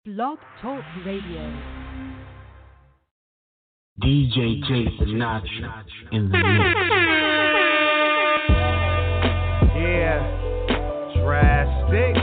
Blog Talk Radio. DJ Jason Sinatra in the mix. Yeah, drastic.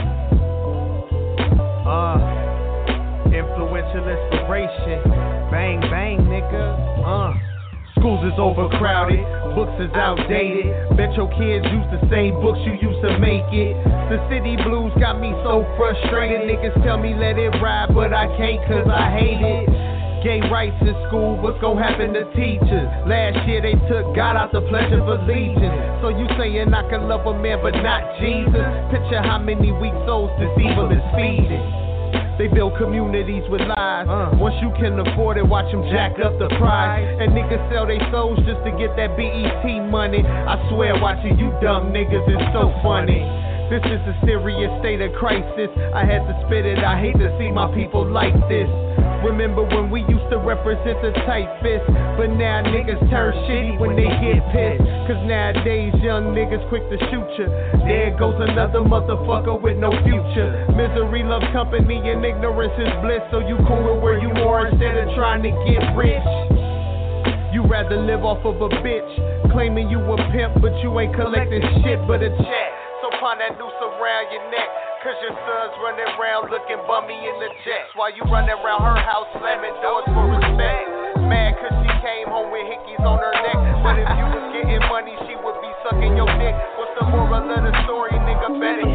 Influential inspiration. Bang, bang, nigga. Schools is overcrowded, books is outdated. Bet your kids use the same books you used to make it. The city blues got me so frustrated. Niggas tell me let it ride, but I can't cause I hate it. Gay rights in school, what's gon' happen to teachers? Last year they took God out the Pledge of Allegiance. So you saying I can love a man but not Jesus? Picture how many weak souls this evil is feeding. They build communities with lies. Once you can afford it, watch them jack up the price. And niggas sell their souls just to get that BET money. I swear watching you dumb niggas is so funny. This is a serious state of crisis. I had to spit it, I hate to see my people like this. Remember when we used to represent the tight fist, but now niggas turn shitty when they get pissed. Cause nowadays young niggas quick to shoot ya. There goes another motherfucker with no future. Misery loves company and ignorance is bliss. So you cool with where you are instead of trying to get rich. You rather live off of a bitch, claiming you a pimp but you ain't collecting shit but a check. So put that noose around your neck, cause your son's running around looking bummy in the jets. While you running around her house slamming doors for respect. Mad cause she came home with hickeys on her neck. But if you was getting money, she would be sucking your dick. What's the moral of the story, nigga? Bet it.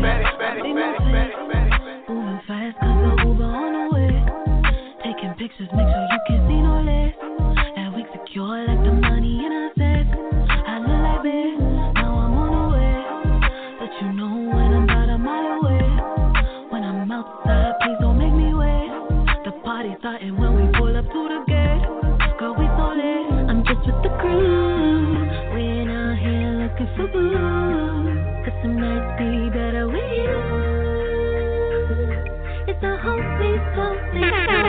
Moving fast cause the Uber on the way. Taking pictures, make sure you can see no less. That we secure like the money in a safe. I look like this, now I'm on the way. Let you know when I'm about a mile away. When I'm outside, please don't make me wait. The party starting when we pull up to the gate. Girl, we so lit, I'm just with the crew. We ain't out here looking for blue. Cause some nights be better with you. It's a whole thing, something.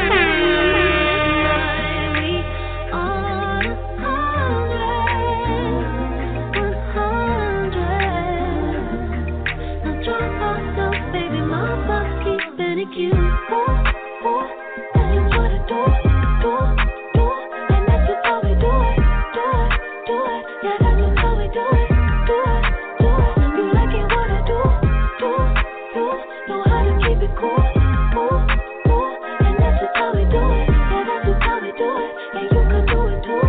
You, this is what I do, and that's just how we do it, yeah, that's just how we do it, you like it what I do, know how to keep it cool, and that's just how we do it, yeah, that's just how we do it, and you can do it too,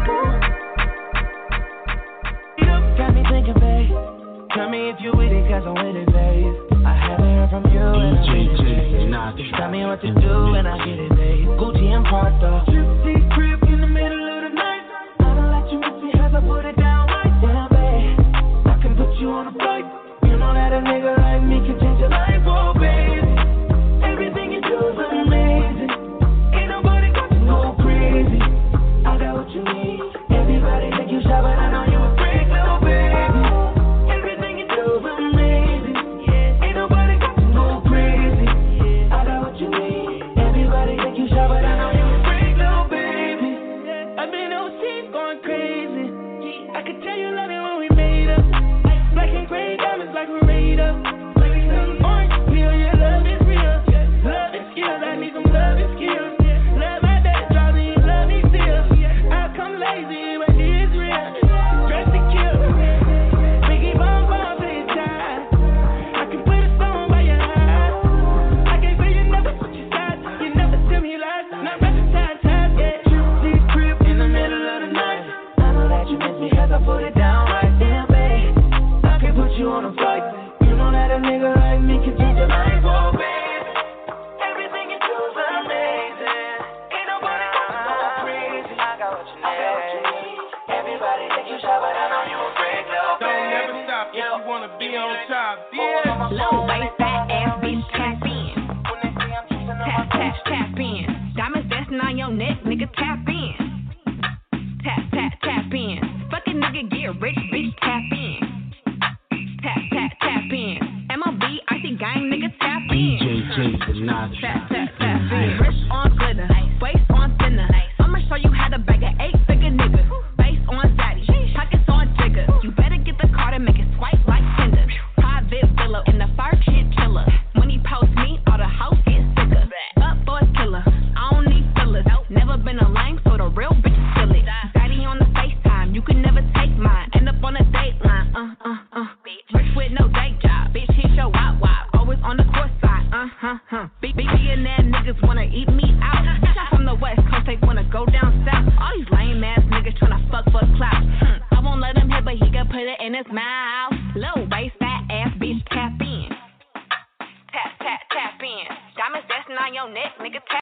Got me thinking, babe, tell me if you with it, cause I'm with it, babe. I haven't heard from you and I'm with it. Just tell me what to do and I get it, babe. Gucci and Prada. Gypsy crib in the middle of the night. I don't let you miss me as I put it down right down, babe. I can put you on a flight. You know that a nigga like me can change your life, oh, babe. Everything you do is amazing. Ain't nobody got to go crazy. I got what you need. Everybody think you shy, but I know you a freak, little baby. Everything you do is amazing. Ain't nobody got to go crazy. Everybody think you shy, but I know you a freak, little baby. I've been overseas going crazy. I could tell you love it when we made up. Black and gray diamonds like we're made up. Orange peel, yeah, love is real. Love is skills, I need some love and skills. Love my dad, drives me, love me still. I come lazy, but it's real. Dress to kill. Biggie bomb bomb for your time. I can put a song by your eyes. I can't say you never put your side. You never tell me lies. Not rapping time, yeah. Gypsy crib in the middle of the night. I know that you miss me as I put it down right there, babe. I can put you on a flight. You know that a nigga like me can change your life, oh, babe. Everything you do is amazing. Ain't nobody gonna go crazy. I got what you need. Everybody think you shy, but I know you a freak, little babe. Don't never stop if you wanna be on top, yeah. Low waist, fat ass bitch, tap in. Tap in. Diamonds dancing on your neck, nigga, tap in. Tap in. Fucking nigga, get rich, bitch, tap in. Tap in. MLB, icy gang, nigga, tap in. DJ Jason Sinatra. Tap in. Wrist on glitter, waist on thinner. I'ma show you how to bag an 8-figure nigga. Face on zaddy, pockets on jigger. You better get the card and make it swipe like Tinder. Private villa in the fire chinchilla. When he post me, all the house gets sicker. Up niggas wanna eat me out. Bitch, I'm from the West Coast, they wanna go down south. All these lame ass niggas tryna fuck for clout. I won't let him hit, but he can put it in his mouth. Low waist, fat ass bitch, tap in. Tap, tap, tap in. Diamonds dancing on your neck, nigga, tap.